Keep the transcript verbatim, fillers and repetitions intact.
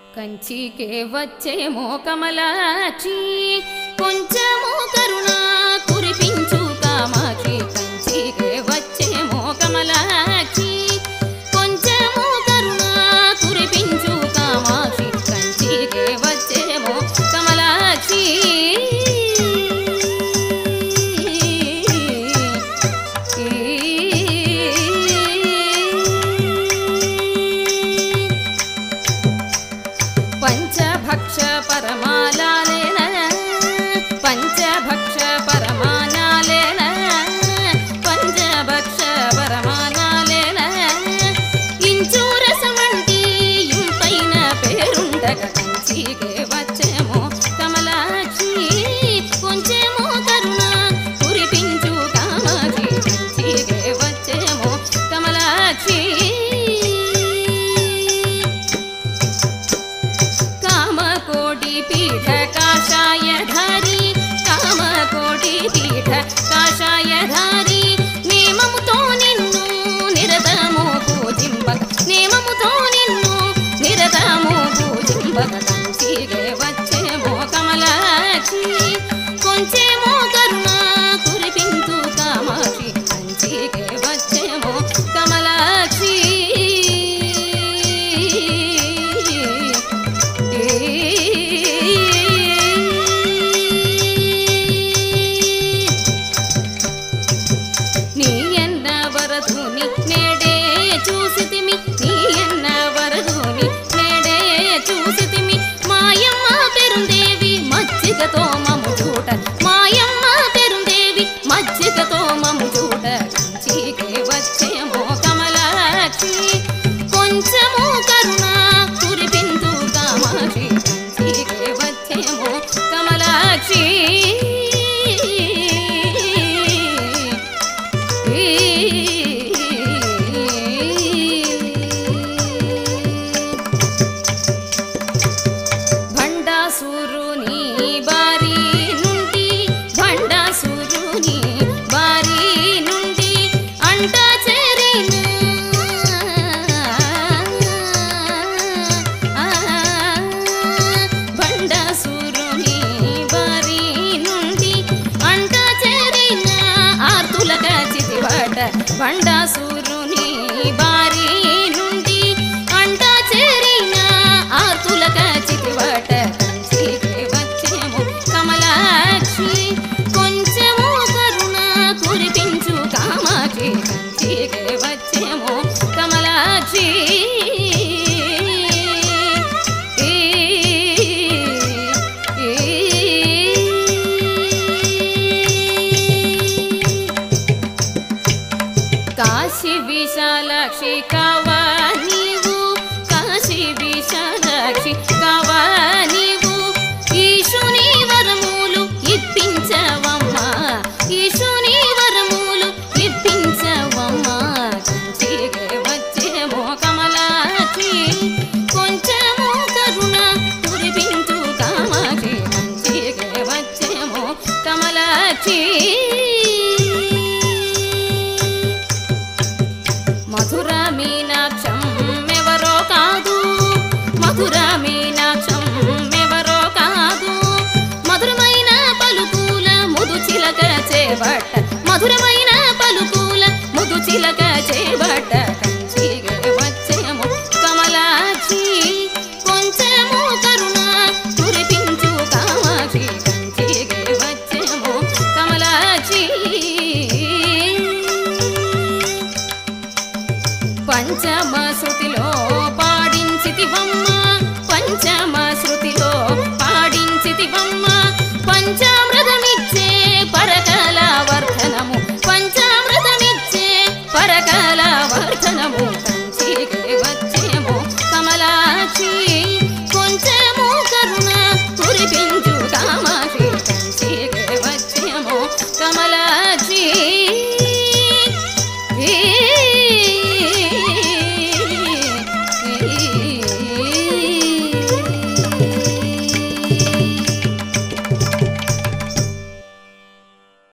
కంచికే వచ్చేమో కమలాక్షి కొంచెము కరుణ కురిపించు కామాక్షి కంచికే వచ్చేమో కమలాక్షి కొంచెము కరుణ కురిపించు కామాక్షి కంచికే వచ్చేమో కమలాక్షి పంచభక్ష పరమానాలేన పంచభక్ష పరమానాలేన పంచభక్ష పరమానాలేన ఇంచు రసమంటి ఇంపైన పేరుండగ కంచికే వచ్చేమో కమలాక్షి కొంచెమో కరుణ కురిపించు కామాక్షి కంచికే వచ్చేమో కమలాక్షి पीठ काषाय धारी काम कोटि पीठ काषाय धारी नेममुतो निन्नु निरतमो पूजिंपक नेममुतो निन्नु निरतमो पूजिंपक कंचिगे वच्चेमो कमलाक्षि కొంచెమో కరుణ కురిపించు కామాక్షి కంచికే వచ్చేమో కమలాక్షి నేడే చూసితిమి నీ ఎన్న వరదుని నేడే చూసితిమి మాయమ్మ పెరుందేవి మజ్జిగతో మము చూట మాయమ్మ పెరుందేవి మజ్జిగతో మము చూట కంచికే వచ్చేమో కమలాక్షి కొంచెము కరుణ కురిపించు కామాక్షి కంచికే వచ్చేమో కమలాక్షి భండాసురుని బారి నుండి భండాసురుని బారి నుండి అంట చేరిన భండాసురుని బారి నుండి అంట చేరిన ఆర్తులక చితివాట భండాసురుని బారి నుండి అంట చేరిన ఆర్తులక చితివాట కంచికే వచ్చేమో కమలాక్షి కొంచెము కరుణ కురిపించు కామాక్షి కంచికే వచ్చేమో కమలాక్షి కాశీ విశాలాక్షి కావా నీవు కాశీ విశాలాక్షి కావా నీవు ఈశుని వరములు ఇప్పించవమ్మా ఈశుని వరములు ఇప్పించవమ్మా కంచికే వచ్చేమో కమలాక్షి కొంచెము కరుణ కురిపించు కామాక్షి కంచికే వచ్చేమో కమలాక్షి మధుర మీనాక్షం ఎవరో కాదు మధుర మీనాక్షం ఎవరో కాదు మధురమైన పలుకుల ముదు చిలక చేబట్ట మధురమైన పలుకుల ముదు చిలక చేబట్ట కంచికే వచ్చేమో కమలాక్షి కొంచెము కరుణ కురిపించు కామాక్షి కంచికే వచ్చేమో కమలాక్షి పంచమ